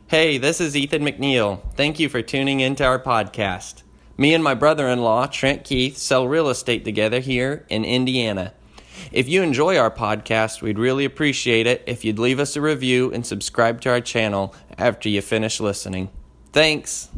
Hey, this is Ethan McNeil. Thank you for tuning into our podcast. Me and my brother-in-law, Trent Keith, sell real estate together here in Indiana. If you enjoy our podcast, we'd really appreciate it if you'd leave us a review and subscribe to our channel after you finish listening. Thanks!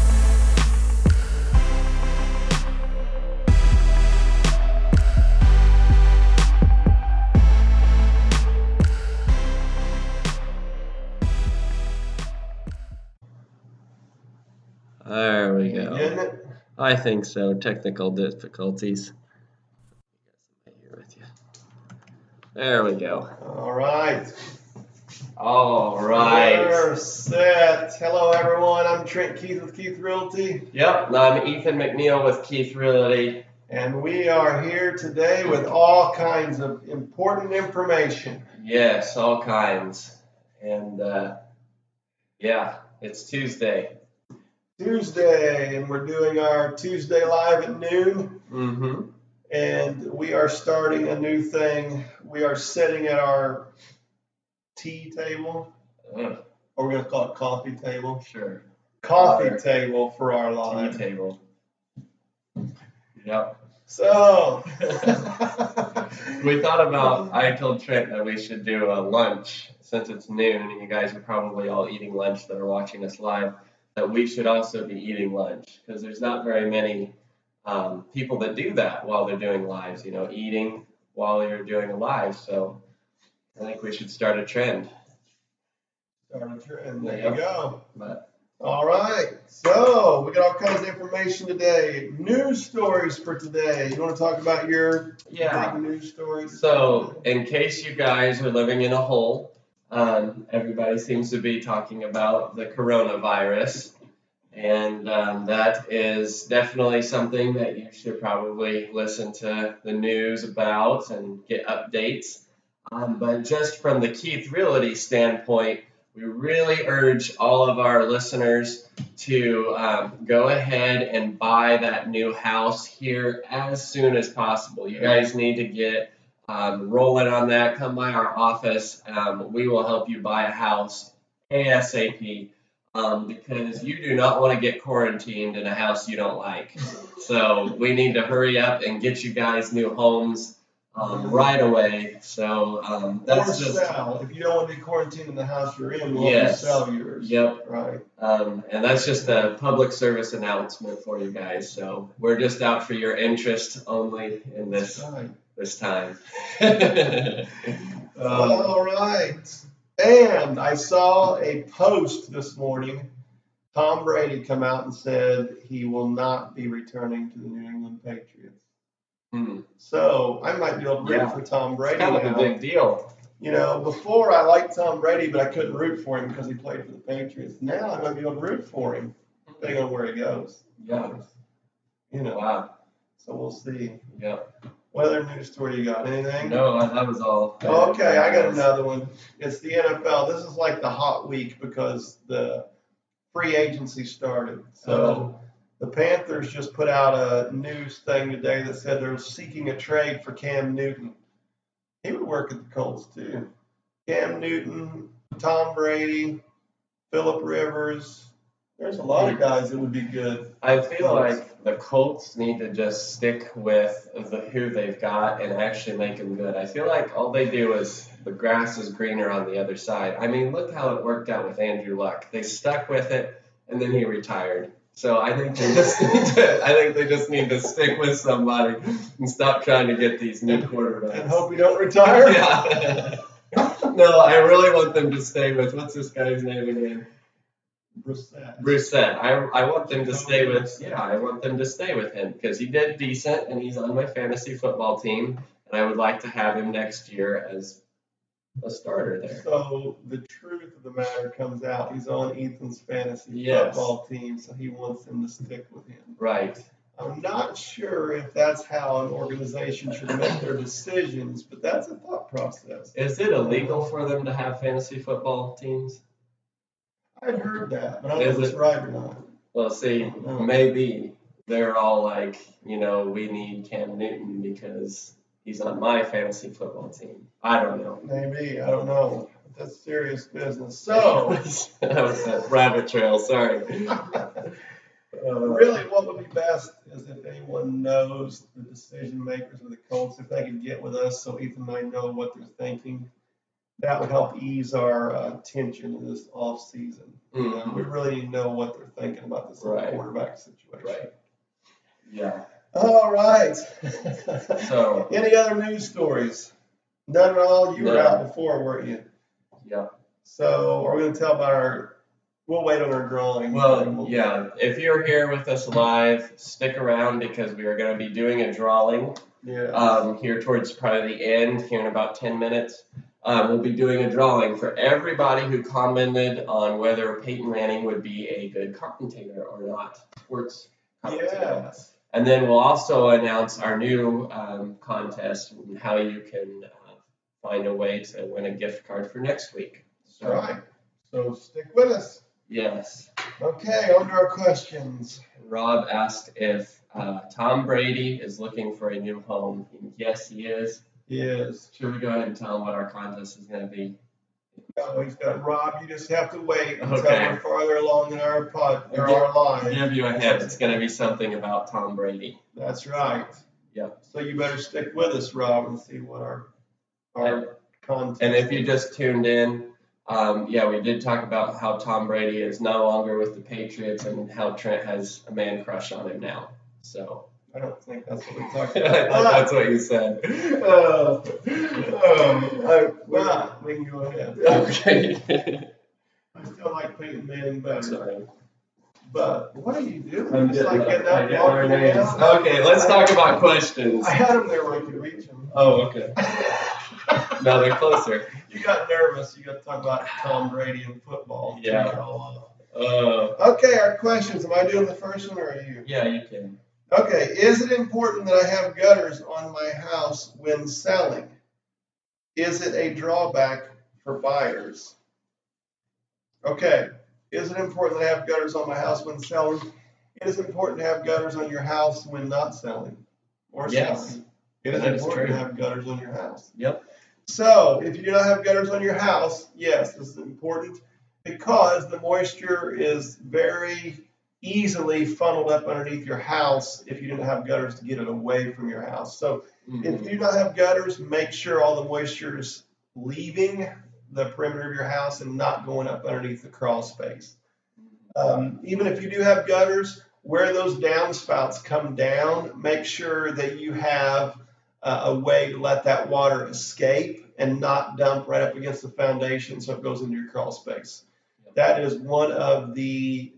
There we go. Getting it? I think so. Technical difficulties. Here with you. There we go. All right. All right. We're set. Hello, everyone. I'm Trent Keith with Keith Realty. Yep. And I'm Ethan McNeil with Keith Realty. And we are here today with all kinds of important information. Yes, all kinds. And it's Tuesday. And we're doing our Tuesday live at noon. Mm-hmm. And we are starting a new thing. We are sitting at our tea table. Or we're going to call it coffee table. Sure. Coffee table for our live. Tea table. Yep. So. We thought about, I told Trent that we should do a lunch since it's noon and you guys are probably all eating lunch that are watching us live, that we should also be eating lunch because there's not very many people that do that while they're doing lives, eating while you're doing a live. So I think we should start a trend. There you go. But, all right. So we got all kinds of information today. News stories for today. You want to talk about your big news stories? So in case you guys are living in a hole, everybody seems to be talking about the coronavirus. And that is definitely something that you should probably listen to the news about and get updates. But just from the Keith Realty standpoint, we really urge all of our listeners to go ahead and buy that new house here as soon as possible. You guys need to get rolling on that. Come by our office. We will help you buy a house ASAP. Because you do not want to get quarantined in a house you don't like. So we need to hurry up and get you guys new homes right away. So that's just sell. If you don't want to be quarantined in the house you're in, we'll sell yours. Yep. Right. And that's just a public service announcement for you guys. So we're just out for your interest only in this time. All right. And I saw a post this morning. Tom Brady come out and said he will not be returning to the New England Patriots. So I might be able to root for Tom Brady. It's kind of a big deal. Before I liked Tom Brady, but I couldn't root for him because he played for the Patriots. Now I might be able to root for him, depending on where he goes. Yeah. Wow. So we'll see. Yep. What other news story you got? Anything? No, that was all. Okay, I got another one. It's the NFL. This is like the hot week because the free agency started. So the Panthers just put out a news thing today that said they're seeking a trade for Cam Newton. He would work at the Colts too. Cam Newton, Tom Brady, Phillip Rivers. There's a lot of guys that would be good. I feel like the Colts need to just stick with who they've got and actually make them good. I feel like all they do is the grass is greener on the other side. I mean, look how it worked out with Andrew Luck. They stuck with it, and then he retired. So I think they just need to stick with somebody and stop trying to get these new quarterbacks. And hope you don't retire. Yeah. No, I really want them to stay with what's this guy's name again? Brissett. I want them to stay with. Yeah, I want them to stay with him because he did decent and he's on my fantasy football team, and I would like to have him next year as a starter there. So the truth of the matter comes out. He's on Ethan's fantasy football team, so he wants him to stick with him. Right. I'm not sure if that's how an organization should make their decisions, but that's a thought process. Is it illegal for them to have fantasy football teams? I've heard that, but I don't know if it's right or not. Well, see, maybe they're all like, we need Cam Newton because he's on my fantasy football team. I don't know. Maybe. I don't know. That's serious business. So, that was a rabbit trail. Sorry. really, what would be best is if anyone knows the decision makers of the Colts, if they could get with us so Ethan and I know what they're thinking. That would help ease our tension in this off season. Mhm. We really need to know what they're thinking about this Right. quarterback situation. Right. Yeah. All right. So. Any other news stories? None at all. You were No. out before, weren't you? Yeah. So are we going to tell about our? We'll wait on our drawing. Well, yeah. If you're here with us live, stick around because we are going to be doing a drawing. Yeah. Here towards probably the end, here in about 10 minutes. We'll be doing a drawing for everybody who commented on whether Peyton Manning would be a good commentator or not, sports commentator. Yes. And then we'll also announce our new contest and how you can find a way to win a gift card for next week. So, right. So stick with us. Yes. Okay, on to our questions. Rob asked if Tom Brady is looking for a new home. Yes, he is. He is. Should we go ahead and tell him what our contest is going to be? No, he's got Rob. You just have to wait until Okay. we're farther along in our our live. I'll give you a hint. It's going to be something about Tom Brady. That's right. Yep. So you better stick with us, Rob, and see what our content. And if you just tuned in, we did talk about how Tom Brady is no longer with the Patriots and how Trent has a man crush on him now. So. I don't think that's what we're talking I about. thought that's what you said. Well, we can go ahead. Okay. I still like Peyton Manning better. Sorry. But what are you doing? I'm Just like getting up, getting our walking names. around. Okay, let's talk about questions. I had them there where I could reach them. Oh, okay. No, they're closer. You got nervous. You got to talk about Tom Brady and football. Yeah. Okay, our questions. Am I doing the first one or are you? Yeah, you can. Okay, is it important that I have gutters on my house when selling? Is it a drawback for buyers? Okay, is it important that I have gutters on my house when selling? It is important to have gutters on your house when not selling or Yes. selling. It is That is important true. to have gutters on your house. Yep. So, if you do not have gutters on your house, yes, this is important because the moisture is very easily funneled up underneath your house if you didn't have gutters to get it away from your house. So if you do not have gutters, make sure all the moisture is leaving the perimeter of your house and not going up underneath the crawl space. Even if you do have gutters, where those downspouts come down, make sure that you have a way to let that water escape and not dump right up against the foundation so it goes into your crawl space. That is one of the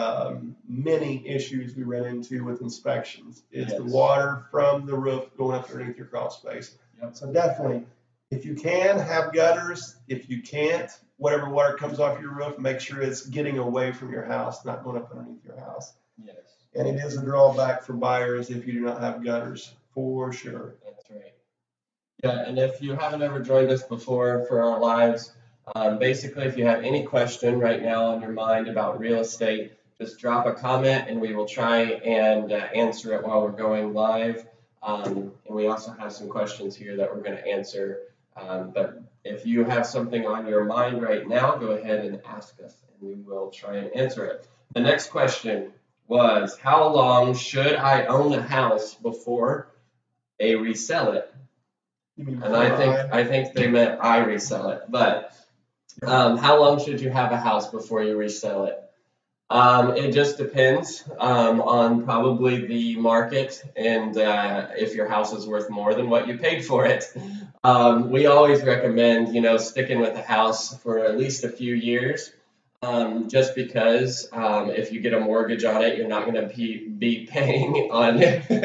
many issues we run into with inspections is the water from the roof going up underneath your crawl space. Yep. So definitely, if you can, have gutters. If you can't, whatever water comes off your roof, make sure it's getting away from your house, not going up underneath your house. Yes. And it is a drawback for buyers if you do not have gutters, for sure. That's right. Yeah, and if you haven't ever joined us before for our lives, basically, if you have any question right now on your mind about real estate, just drop a comment and we will try and answer it while we're going live. And we also have some questions here that we're going to answer. But if you have something on your mind right now, go ahead and ask us and we will try and answer it. The next question was, how long should I own a house before I resell it? And I think they meant I resell it, but how long should you have a house before you resell it? It just depends on probably the market and if your house is worth more than what you paid for it. We always recommend, sticking with a house for at least a few years, just because if you get a mortgage on it, you're not going to be paying on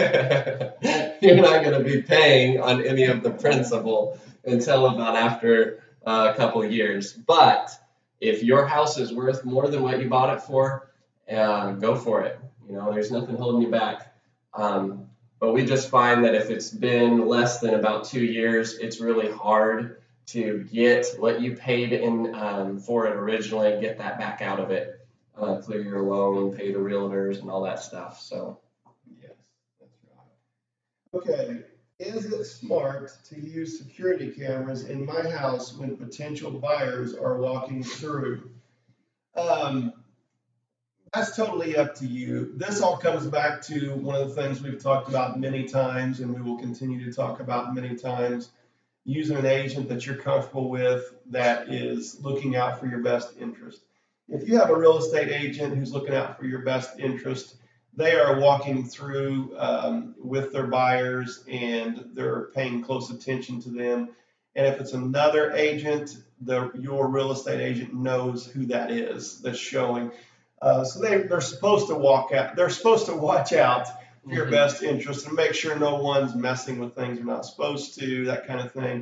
any of the principal until about after a couple of years. But if your house is worth more than what you bought it for, go for it. There's nothing holding you back. But we just find that if it's been less than about 2 years, it's really hard to get what you paid in for it originally, get that back out of it, clear your loan, pay the realtors, and all that stuff. So. Yes, that's right. Okay. Is it smart to use security cameras in my house when potential buyers are walking through? Um, that's totally up to you. This all comes back to one of the things we've talked about many times, and we will continue to talk about many times. Using an agent that you're comfortable with that is looking out for your best interest. If you have a real estate agent who's looking out for your best interest, they are walking through with their buyers and they're paying close attention to them. And if it's another agent, your real estate agent knows who that is that's showing. So they're supposed to walk out. They're supposed to watch out for your best interest and make sure no one's messing with things they're not supposed to, that kind of thing.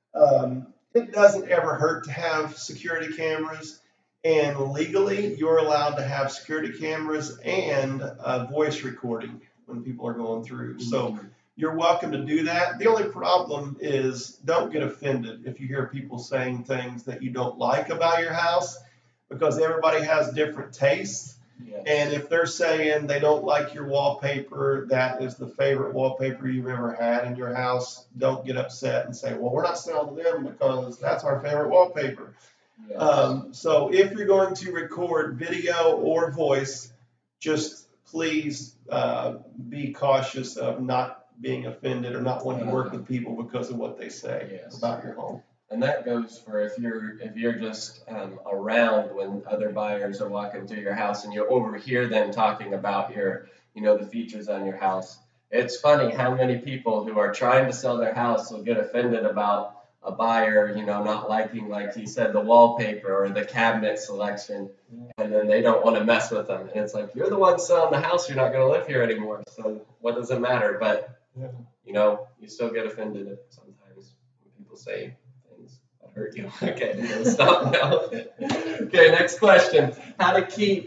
It doesn't ever hurt to have security cameras, and legally you're allowed to have security cameras and voice recording when people are going through. So you're welcome to do that. The only problem is don't get offended if you hear people saying things that you don't like about your house, because everybody has different tastes. Yes. And if they're saying they don't like your wallpaper, that is the favorite wallpaper you've ever had in your house, don't get upset and say, well, we're not selling to them because that's our favorite wallpaper. Yes. So if you're going to record video or voice, just please be cautious of not being offended or not wanting to work with people because of what they say about your home. And that goes for if you're just around when other buyers are walking through your house and you overhear them talking about the features on your house. It's funny how many people who are trying to sell their house will get offended about a buyer, not liking, like he said, the wallpaper or the cabinet selection, and then they don't want to mess with them. And it's like, you're the one selling the house, you're not going to live here anymore. So what does it matter? But you still get offended sometimes when people say hurt you. Okay, I'm gonna stop now. Okay, next question. How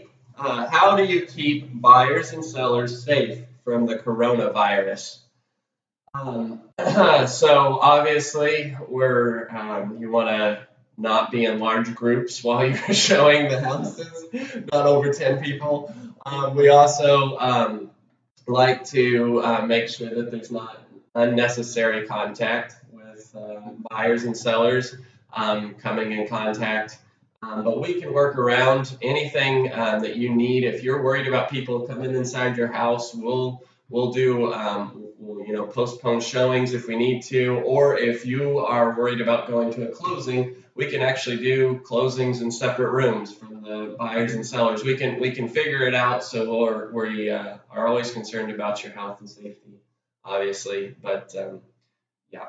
do you keep buyers and sellers safe from the coronavirus? So obviously you want to not be in large groups while you're showing the houses, not over 10 people. We also like to make sure that there's not unnecessary contact with buyers and sellers coming in contact. But we can work around anything that you need. If you're worried about people coming inside your house, we'll do postpone showings if we need to, or if you are worried about going to a closing, we can actually do closings in separate rooms from the buyers and sellers. We can figure it out. So we are always concerned about your health and safety, obviously. But yeah.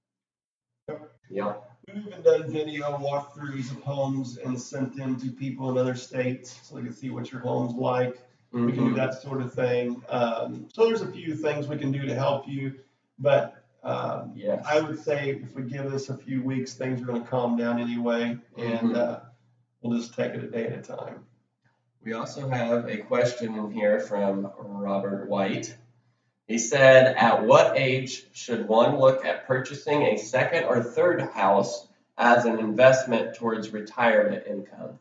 We've even done video walkthroughs of homes and sent them to people in other states so they can see what your home's like. We can do that sort of thing. So there's a few things we can do to help you, but I would say if we give this a few weeks, things are going to calm down anyway, and we'll just take it a day at a time. We also have a question in here from Robert White. He said, at what age should one look at purchasing a second or third house as an investment towards retirement income?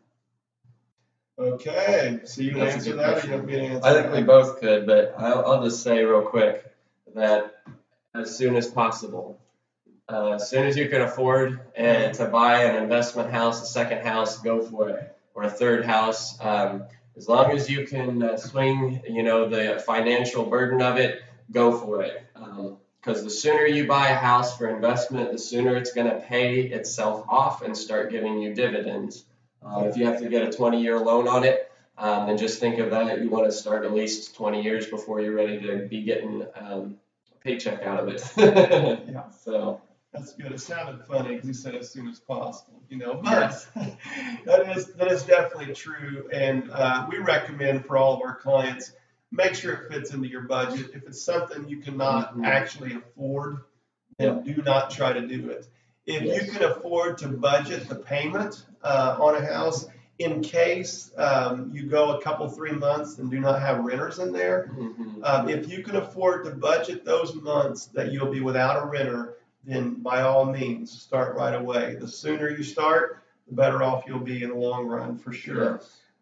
Okay, so you can answer that, or you want me to answer that? I think we both could, but I'll just say real quick that as soon as possible. As soon as you can afford to buy an investment house, a second house, go for it, or a third house. As long as you can swing, the financial burden of it, go for it. Because the sooner you buy a house for investment, the sooner it's going to pay itself off and start giving you dividends. If you have to get a 20-year loan on it, then just think of that. You want to start at least 20 years before you're ready to be getting a paycheck out of it. So that's good. It sounded funny because you said as soon as possible, but that is definitely true. And we recommend for all of our clients, make sure it fits into your budget. If it's something you cannot actually afford, then do not try to do it. If you can afford to budget the payment on a house, in case you go 3 months and do not have renters in there, if you can afford to budget those months that you'll be without a renter, then by all means, start right away. The sooner you start, the better off you'll be in the long run, for sure.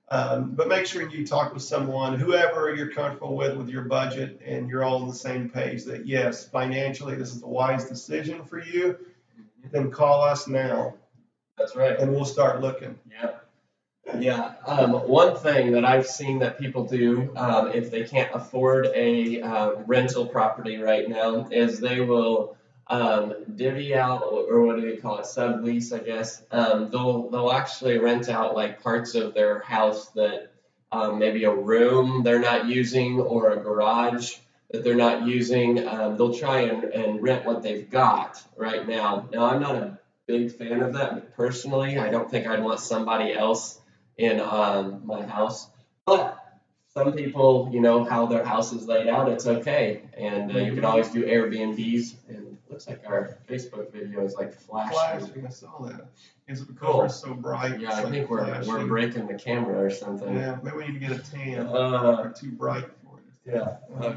But make sure you talk with someone, whoever you're comfortable with your budget, and you're all on the same page that yes, financially this is a wise decision for you. Then call us now. That's right. And we'll start looking. Yeah. Yeah. One thing that I've seen that people do if they can't afford a rental property right now is they will divvy out, or what do they call it, sublease, I guess. They'll actually rent out like parts of their house that maybe a room they're not using or a garage that they're not using. They'll try and rent what they've got right now. Now, I'm not a big fan of that personally. I don't think I'd want somebody else in my house, but some people, you know, how their house is laid out, it's okay. And you can always do Airbnbs. And it looks like our Facebook video is like flashing. I saw that. Is it because Cool. we're so bright? Yeah, I It's think like we're flashing? breaking the camera or something. Yeah, maybe we need to get a tan. Uh, We're too bright for it. yeah.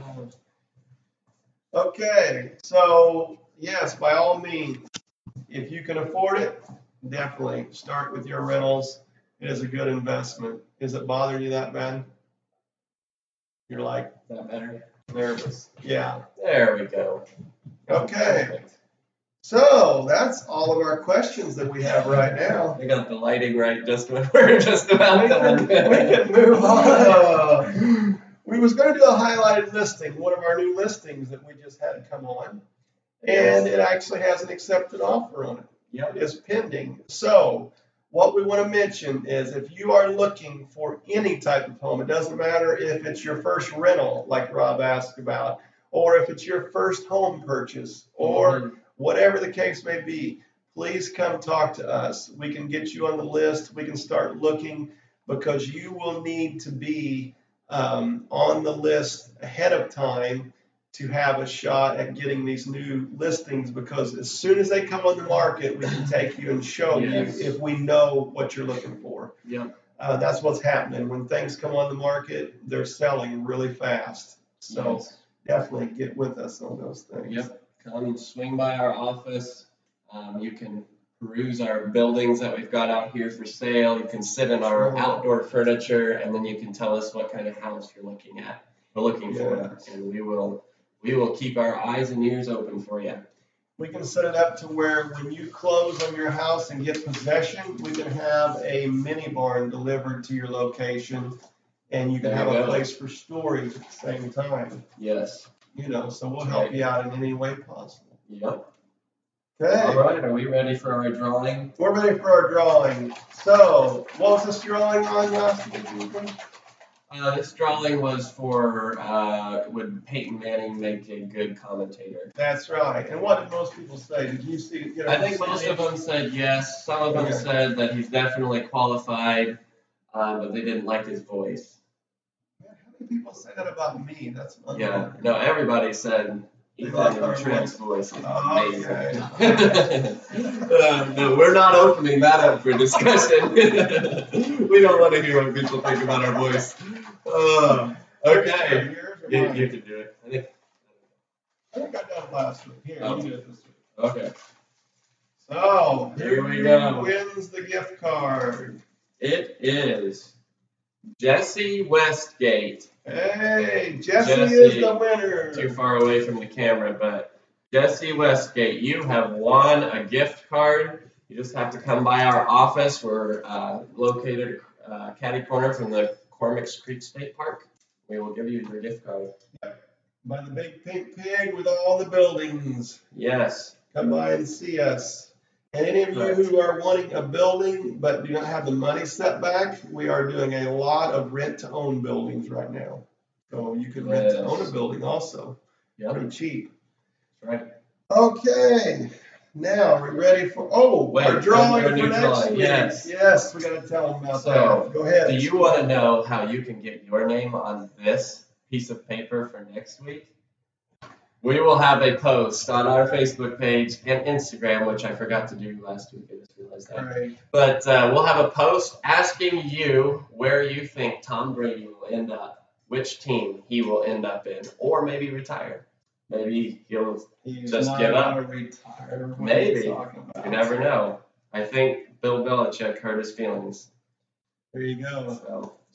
Okay, so yes, by all means, if you can afford it, definitely start with your rentals. It is a good investment. Is it bothering you that bad? You're like Is that better? nervous. Yeah. There we go. Okay. Perfect. So that's all of our questions that we have right now. I got the lighting right just when we're just about We done. can move on. We was going to do a highlighted listing, one of our new listings that we just had come on, and it actually has an accepted offer on it. Yep. It is pending. So what we want to mention is if you are looking for any type of home, it doesn't matter if it's your first rental, like Rob asked about, or if it's your first home purchase, or whatever the case may be, please come talk to us. We can get you on the list. We can start looking, because you will need to be on the list ahead of time to have a shot at getting these new listings, because as soon as they come on the market, we can take you and show Yes. you if we know what you're looking for. Yep. That's what's happening. When things come on the market, they're selling really fast. So Yes. definitely get with us on those things. Yep. Come swing by our office. You can peruse our buildings that we've got out here for sale. You can sit in our outdoor furniture, and then you can tell us what kind of house you're looking at. We're looking for, Yes. and we will keep our eyes and ears open for you. We can set it up to where when you close on your house and get possession, we can have a mini barn delivered to your location, and you can There have you a go. place for storage at the same time. Yes. You know, so we'll help you out in any way possible. Yep. Okay, All right. Are we ready for our drawing? we're ready for our drawing. So, what was this drawing on last week? This drawing was for would Peyton Manning make a good commentator? That's right. And what did most people say? Did you see? I think most of them said yes. Some of them Okay. said that he's definitely qualified, but they didn't like his voice. How many people say that about me? That's Yeah, unbelievable. no, everybody said They like Ethan our Trent's voice is Okay. amazing. No, we're not opening that up for discussion. We don't want to hear what people think about our voice. Okay, Yours or you mine? can do it. I think. I think I done it last week. Here, Oh. you do it this week. Okay, So, Here we who go. wins the gift card? it is Jesse Westgate. Hey, Jesse Jesse. is the winner. Too far away from the camera, but Jesse Westgate, you have won a gift card. You just have to come by our office. We're located catty corner from the Cormac's Creek State Park. We will give you your gift card. By the big pink pig with all the buildings. Yes. Come by and see us. And any of you who are wanting a building but do not have the money set back, we are doing a lot of rent-to-own buildings right now. So you can rent to own a building also. Yep. Pretty cheap. That's right. Okay. Now, are we ready for, Wait, our drawing our for new next drawing, week? yes. Yes, we got to tell them about So, that. Go ahead. Do you want to know how you can get your name on this piece of paper for next week? We will have a post on our Facebook page and Instagram, which I forgot to do last week. I just realized that. All right. But we'll have a post asking you where you think Tom Brady will end up, which team he will end up in, or maybe retire. Maybe he'll, He's Just not give up. gonna retire. What are Maybe. you talking about? you never know. I think Bill Belichick hurt his feelings. There you go. So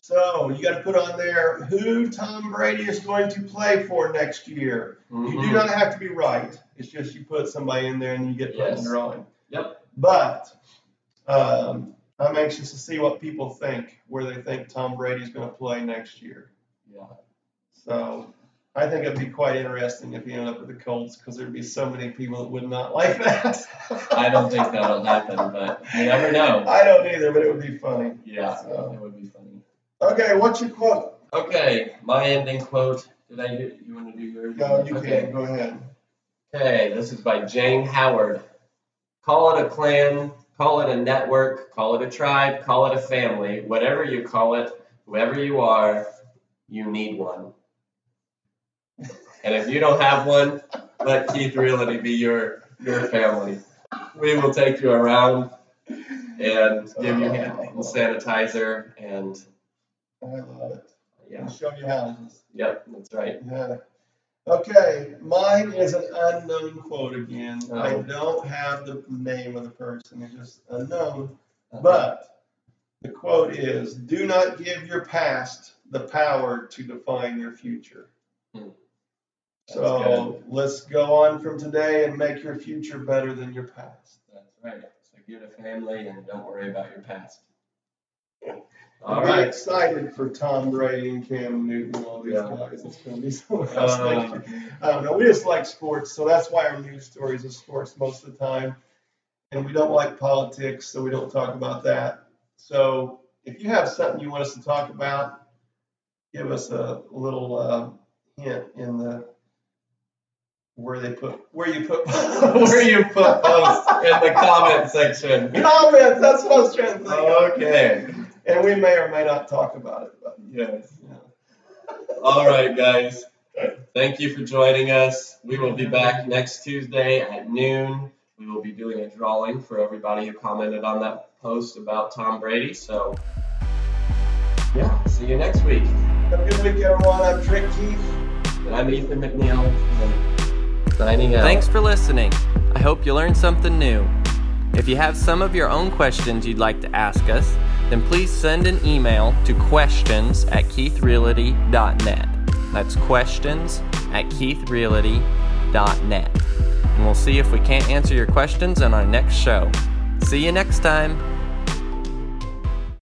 So you got to put on there who Tom Brady is going to play for next year. You do not have to be right. It's just you put somebody in there and you get put in the drawing. Yep. But I'm anxious to see what people think, where they think Tom Brady's going to play next year. Yeah. So I think it'd be quite interesting if he ended up with the Colts, because there'd be so many people that would not like that. I don't think that'll happen, but you never know. I don't either, but it would be funny. Yeah, So. it would be funny. Okay, what's your quote? Okay, my ending quote. You want to do yours? No, you can. Go ahead. Okay, this is by Jane Howard. Call it a clan, call it a network, call it a tribe, call it a family, whatever you call it, whoever you are, you need one. And if you don't have one, let Keith Realty be your family. We will take you around and give you hand sanitizer and I love it. yeah. And show you houses. Yep, that's right. Yeah. Okay, mine is an unknown quote again. Oh. I don't have the name of the person. It's just unknown. But the quote is, "Do not give your past the power to define your future." So let's go on from today and make your future better than your past. That's right. So get a family and don't worry about your past. I'm All right. excited for Tom Brady and Cam Newton and all these guys. It's going to be so much next year. I don't know. We just like sports, so that's why our news stories are sports most of the time. And we don't like politics, so we don't talk about that. So if you have something you want us to talk about, give us a little hint in the where you put where you put posts in the comment section. Comments. That's what I was trying to think of. Okay. And we may or may not talk about it. But Yes. yeah. All right, guys. Thank you for joining us. We will be back next Tuesday at noon. We will be doing a drawing for everybody who commented on that post about Tom Brady. So, yeah, see you next week. Have a good week, everyone. I'm Trick Keith. And I'm Ethan McNeil. Signing out. Thanks for listening. I hope you learned something new. If you have some of your own questions you'd like to ask us, then please send an email to questions@keithrealty.net. That's questions@keithrealty.net. And we'll see if we can't answer your questions on our next show. See you next time.